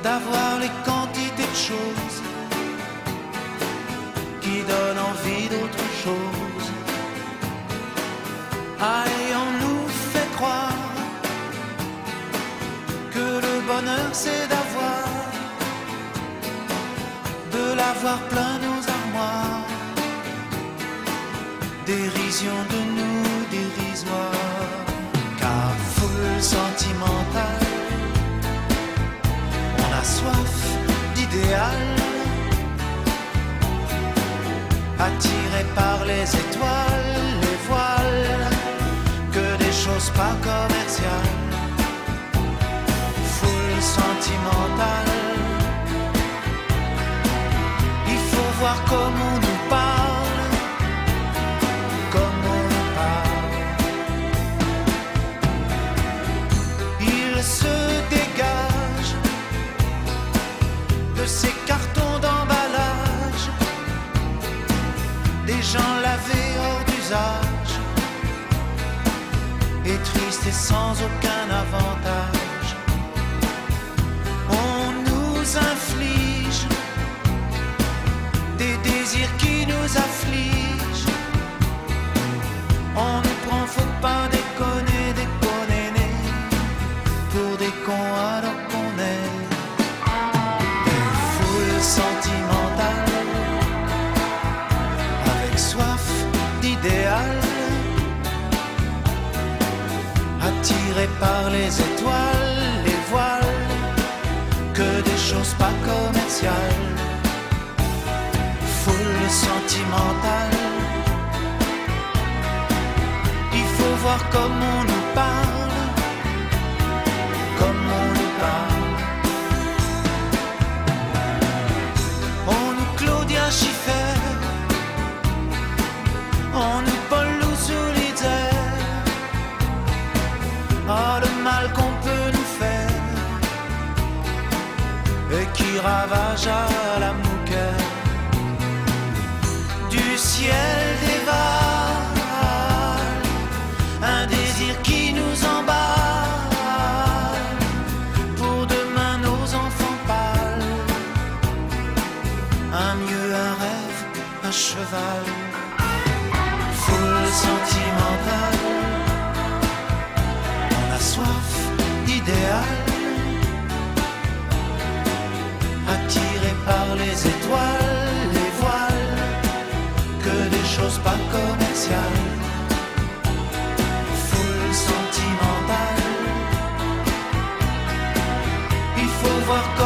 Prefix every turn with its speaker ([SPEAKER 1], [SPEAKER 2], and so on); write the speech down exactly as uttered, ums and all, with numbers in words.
[SPEAKER 1] d'avoir les quantités de choses qui donnent envie d'autre chose. Ah, et on nous fait croire que le bonheur c'est d'avoir, de l'avoir plein nos armoires. Dérision de nous dérisoire, car foule sentimentale, on a soif d'idéal, attiré par les étoiles, les voiles, que des choses pas commerciales. Foule sentimentale, il faut voir comment on nous parle, comme on nous parle. Il se dégage de ces cartons d'emballage, des gens lavés hors d'usage, et tristes et sans aucun avantage. On nous inflige des désirs qui nous affligent. On nous prend, faut pas déconner, déconner, pour des cons alors qu'on est des foules sentimentales, avec soif d'idéal, attirés par les étoiles, les voiles, que des choses pas commerciales. Foule sentimentale, il faut voir comme on nous parle, comme on nous parle. On nous Claudia Schiffer, on nous Paul Lousou-Lizer. Ah, le mal qu'on peut nous faire et qui ravage à la mouquette. Du ciel dévale un désir qui nous emballe, pour demain nos enfants pâles, un mieux, un rêve, un cheval. Foule sentimentale, on a soif d'idéal, attiré par les étoiles, les voiles, que des choses pas commerciales. Foule sentimentale, il faut voir